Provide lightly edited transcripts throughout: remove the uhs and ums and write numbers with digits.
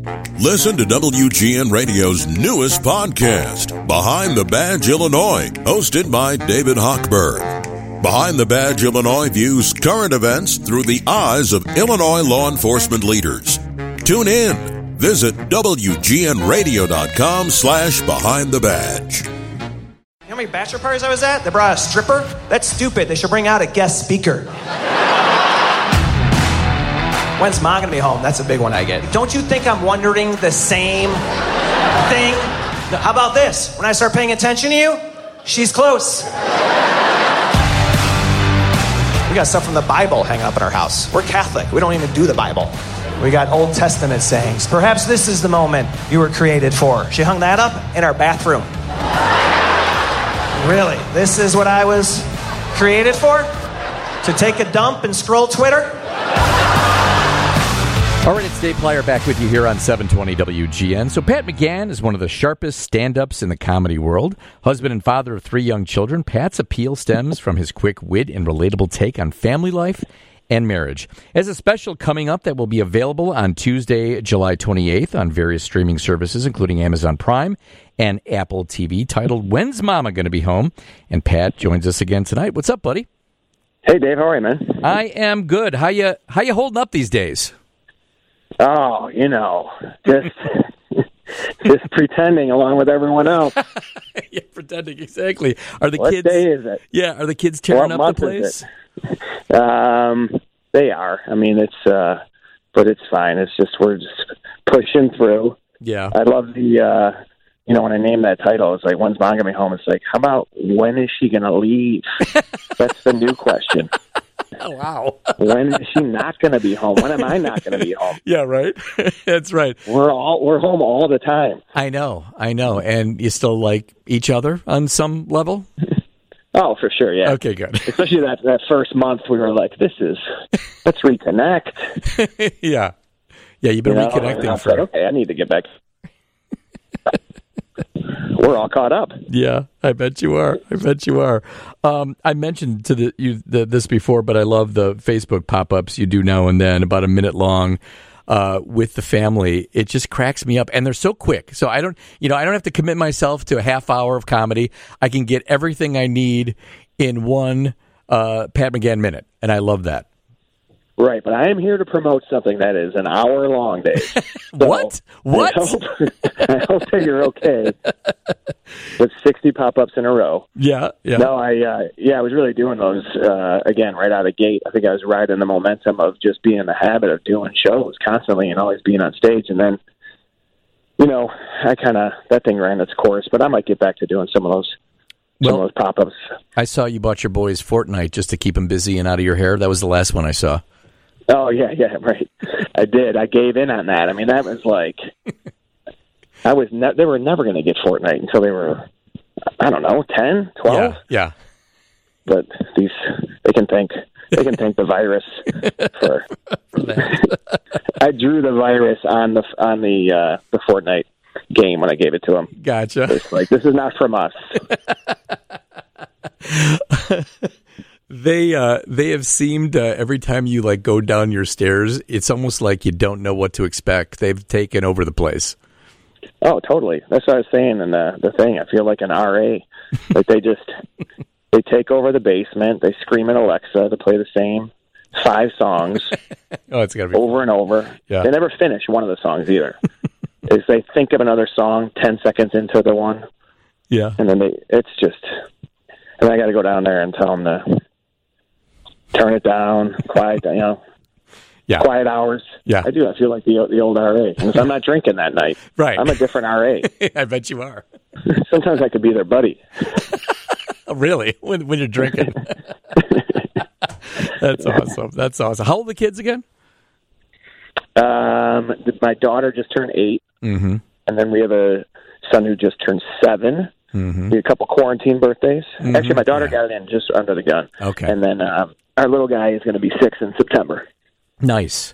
Listen to WGN Radio's newest podcast, Behind the Badge Illinois, hosted by David Hochberg. Behind the Badge Illinois views current events through the eyes of Illinois law enforcement leaders. Tune in. Visit WGNRadio.com/Behind the Badge. You know how many bachelor parties I was at? They brought a stripper? That's stupid. They should bring out a guest speaker. When's Mom gonna be home? That's a big one I get. Don't you think I'm wondering the same thing? How about this? When I start paying attention to you, she's close. We got stuff from the Bible hanging up in our house. We're Catholic. We don't even do the Bible. We got Old Testament sayings. Perhaps this is the moment you were created for. She hung that up in our bathroom. Really? This is what I was created for? To take a dump and scroll Twitter? All right, it's Dave Plyer back with you here on 720 WGN. So Pat McGann is one of the sharpest stand-ups in the comedy world. Husband and father of 3 young children, Pat's appeal stems from his quick wit and relatable take on family life and marriage. As a special coming up that will be available on Tuesday, July 28th on various streaming services, including Amazon Prime and Apple TV, titled When's Mama Gonna Be Home? And Pat joins us again tonight. What's up, buddy? Hey, Dave. How are you, man? I am good. How you holding up these days? Oh, just pretending along with everyone else. Yeah, pretending, exactly. What kids? What day is it? Yeah, are the kids tearing up the place? They are. I mean, but it's fine. It's just we're just pushing through. Yeah. I love the. When I name that title, it's like, when's Mom gonna be home? It's like, how about when is she gonna leave? That's the new question. Oh, wow. When is she not going to be home? When am I not going to be home? Yeah, right. That's right. We're home all the time. I know. And you still like each other on some level? Oh, for sure, yeah. Okay, good. Especially that first month, we were like, let's reconnect. Yeah. Yeah, you've been reconnecting for... Okay, I need to get back. We're all caught up. Yeah, I bet you are. I mentioned to this before, but I love the Facebook pop-ups you do now and then, about a minute long, with the family. It just cracks me up, and they're so quick. So I don't have to commit myself to a half hour of comedy. I can get everything I need in one Pat McGann minute, and I love that. Right, but I am here to promote something that is an hour long, Dave. So What? I hope that you're okay with 60 pop-ups in a row. Yeah. No, I was really doing those, again, right out of the gate. I think I was riding the momentum of just being in the habit of doing shows constantly and always being on stage. And then, that thing ran its course, but I might get back to doing some of those pop-ups. I saw you bought your boys Fortnite just to keep them busy and out of your hair. That was the last one I saw. Oh, yeah, right. I did. I gave in on that. I mean, that was like, they were never going to get Fortnite until they were, 10, 12? Yeah. But they can thank the virus for I drew the virus on the Fortnite game when I gave it to them. Gotcha. It's like, this is not from us. They have seemed every time you go down your stairs, it's almost like you don't know what to expect. They've taken over the place. Oh, totally. That's what I was saying in the thing. I feel like an RA. Like they take over the basement. They scream at Alexa to play the same 5 songs. Oh, it's gotta be over and over. Yeah. They never finish one of the songs either. Is they think of another song 10 seconds into the one. Yeah. And then and I got to go down there and tell them to turn it down, quiet down, Yeah. Quiet hours. Yeah. I do. I feel like the old RA. And I'm not drinking that night. Right. I'm a different RA. I bet you are. Sometimes I could be their buddy. Really? When you're drinking? That's awesome. How old are the kids again? My daughter just turned 8. Mm-hmm. And then we have a son who just turned 7. Mm-hmm. We had a couple quarantine birthdays. Mm-hmm. Actually, my daughter got it in just under the gun. Okay. And then our little guy is going to be 6 in September. Nice.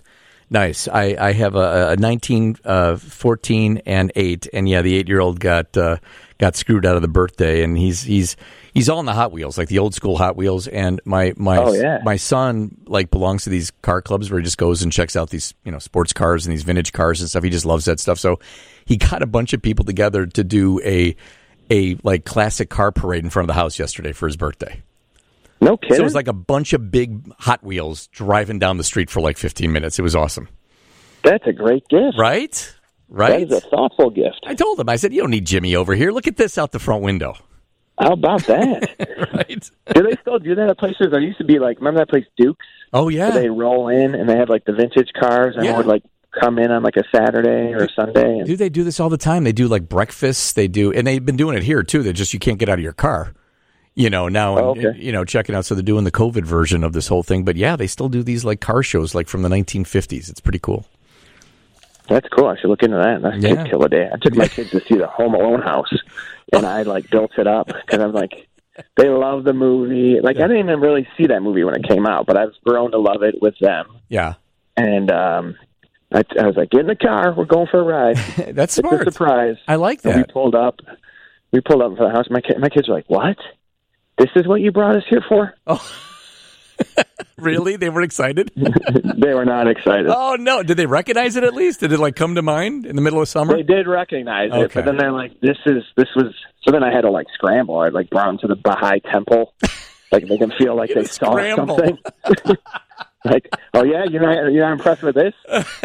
Nice. I have a 19, 14, and 8, and yeah, the 8-year-old got screwed out of the birthday, and he's all in the Hot Wheels, like the old school Hot Wheels, and my son like belongs to these car clubs where he just goes and checks out these sports cars and these vintage cars and stuff. He just loves that stuff. So he got a bunch of people together to do a like classic car parade in front of the house yesterday for his birthday. No kidding. So it was like a bunch of big Hot Wheels driving down the street for like 15 minutes. It was awesome. That's a great gift. Right? That is a thoughtful gift. I told him, I said, you don't need Jimmy over here. Look at this out the front window. How about that? Right? Do they still do that at places? There used to be like, remember that place Duke's? Oh, yeah. Where they roll in and they have like the vintage cars and would like come in on like a Saturday or a Sunday. Dude, they do this all the time. They do like breakfasts. They do, and they've been doing it here too. They just, you can't get out of your car. Now, checking out. So they're doing the COVID version of this whole thing. But yeah, they still do these like car shows like from the 1950s. It's pretty cool. That's cool. I should look into that. That could kill a day. I took my kids to see the Home Alone house, and I like built it up because I'm like, they love the movie. Like I didn't even really see that movie when it came out, but I've grown to love it with them. Yeah. And I was like, get in the car. We're going for a ride. That's smart. It's a surprise. I like that. And we pulled up for the house. My kids were like, what? This is what you brought us here for? Oh, really? They weren't excited? They were not excited. Oh, no. Did they recognize it at least? Did it like come to mind in the middle of summer? They did recognize it, but then they're like, this was, so then I had to like scramble. I like brought them to the Baha'i temple, like make them feel like they saw something. Like, oh yeah, you're not impressed with this?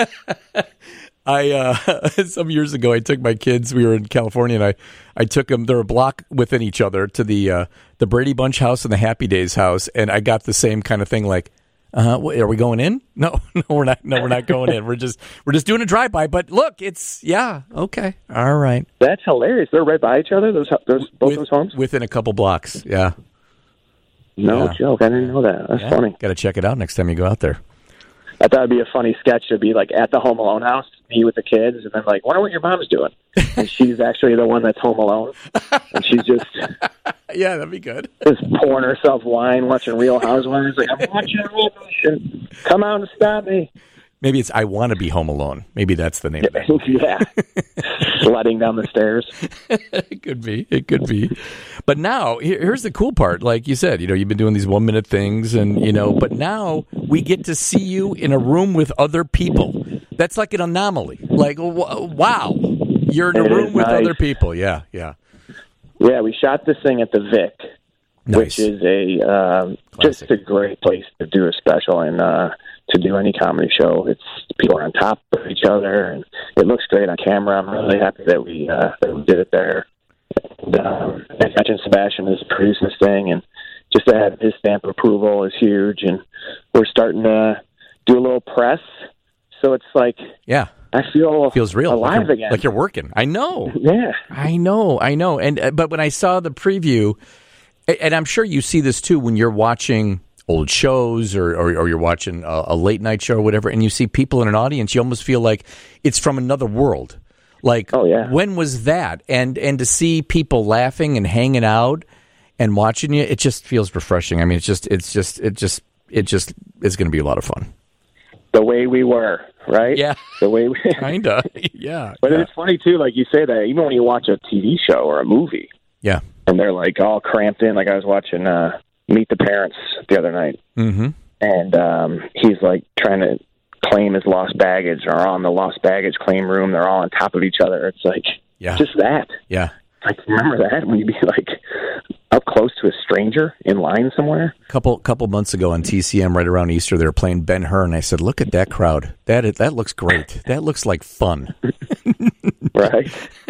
Some years ago, I took my kids. We were in California, and I took them. They're a block within each other to the Brady Bunch house and the Happy Days house, and I got the same kind of thing. Like, are we going in? No, we're not. No, we're not going in. We're just doing a drive by. But look, it's okay, all right. That's hilarious. They're right by each other. Those homes within a couple blocks. Yeah. No joke. I didn't know that. That's funny. Got to check it out next time you go out there. I thought it'd be a funny sketch to be like at the Home Alone house, me with the kids, and then like, wonder what your mom's doing. And she's actually the one that's home alone, and she's just that'd be good. Just pouring herself wine, watching Real Housewives. Like, I'm watching Real. Come out and stop me. Maybe it's I Want to Be Home Alone. Maybe that's the name of it. Yeah. Sledding down the stairs. It could be. But now, here's the cool part. Like you said, you've been doing these 1-minute things, and, but now we get to see you in a room with other people. That's like an anomaly. Like, wow. You're in a room with other people. Yeah. Yeah, we shot this thing at the Vic, which is just a great place to do a special and to do any comedy show. It's people are on top of each other, and it looks great on camera. I'm really happy that we did it there. And I mentioned Sebastian is producing this thing, and just to have his stamp of approval is huge. And we're starting to do a little press, so it's like I feels real, alive again, like you're working. I know. Yeah, I know. And but when I saw the preview, and I'm sure you see this too when you're watching old shows or you're watching a late night show or whatever, and you see people in an audience, you almost feel like it's from another world. Like, when was that? And to see people laughing and hanging out and watching you, it just feels refreshing. I mean, it's going to be a lot of fun. The way we were, right? Yeah. The way we kinda. Yeah. But it's funny too, like you say that even when you watch a TV show or a movie. Yeah. And they're like all cramped in. Like I was watching Meet the Parents the other night. Mm-hmm. And he's like trying to claim his lost baggage, or on the lost baggage claim room. They're all on top of each other. It's like just that. Yeah. Like, remember that when you'd be like up close to a stranger in line somewhere? Couple months ago on TCM, right around Easter, they were playing Ben-Hur, and I said, "Look at that crowd. That looks great. That looks like fun." Right.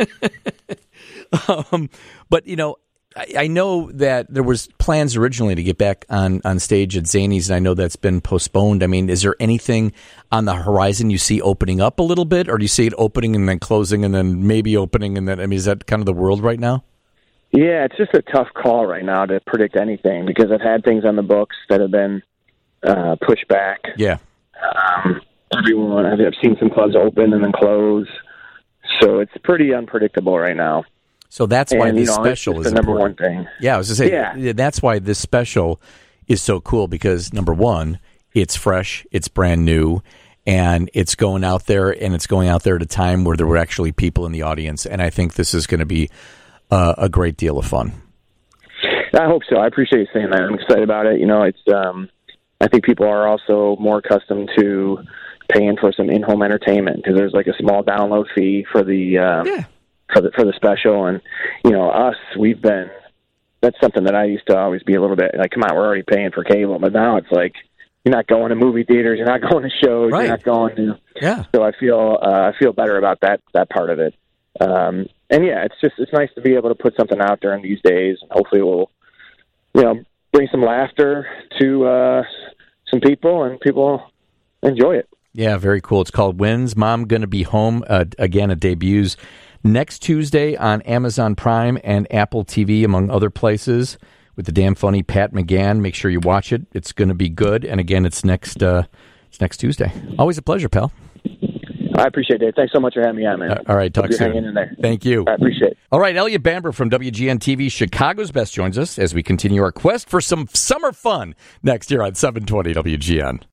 But I know that there was plans originally to get back on stage at Zanies, and I know that's been postponed. I mean, is there anything on the horizon you see opening up a little bit, or do you see it opening and then closing and then maybe opening and then, I mean, is that kind of the world right now? Yeah, it's just a tough call right now to predict anything because I've had things on the books that have been pushed back. Yeah. I've seen some clubs open and then close, so it's pretty unpredictable right now. So that's why this special is the number one thing. Yeah, I was going to say, that's why this special is so cool because, number one, it's fresh, it's brand new, and it's going out there, and it's going out there at a time where there were actually people in the audience, and I think this is going to be a great deal of fun. I hope so. I appreciate you saying that. I'm excited about it. It's I think people are also more accustomed to paying for some in-home entertainment because there's like a small download fee for the for the special, and us, that's something that I used to always be a little bit like, come on, we're already paying for cable, but now it's like you're not going to movie theaters, you're not going to shows, right. You're not going to yeah. So I feel better about that part of it. And yeah, it's nice to be able to put something out during these days, and hopefully it will bring some laughter to some people, and people enjoy it. Yeah, very cool. It's called When's Mom Gonna Be Home? Again, it debuts next Tuesday on Amazon Prime and Apple TV, among other places, with the damn funny Pat McGann. Make sure you watch it. It's going to be good. And again, it's next Tuesday. Always a pleasure, pal. I appreciate it. Thanks so much for having me on, man. All right, talk soon. Hanging in there. Thank you. I appreciate it. All right, Elliot Bamber from WGN TV, Chicago's Best, joins us as we continue our quest for some summer fun next year on 720 WGN.